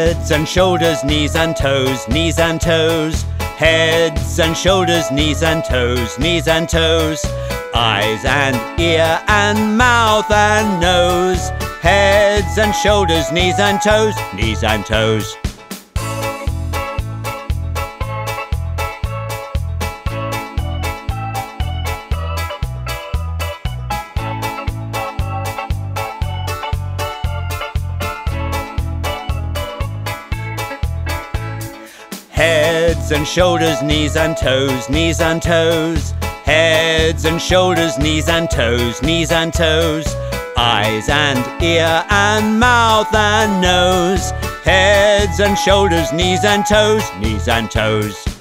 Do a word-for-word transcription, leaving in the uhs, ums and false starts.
Heads and shoulders, knees and toes, knees and toes. Heads and shoulders, knees and toes, knees and toes. Eyes and ear and mouth and nose. Heads and shoulders, knees and toes, knees and toes. Heads and shoulders, knees and toes, knees and toes. Heads and shoulders, knees and toes, knees and toes. Eyes and ear and mouth and nose. Heads and shoulders, knees and toes, knees and toes.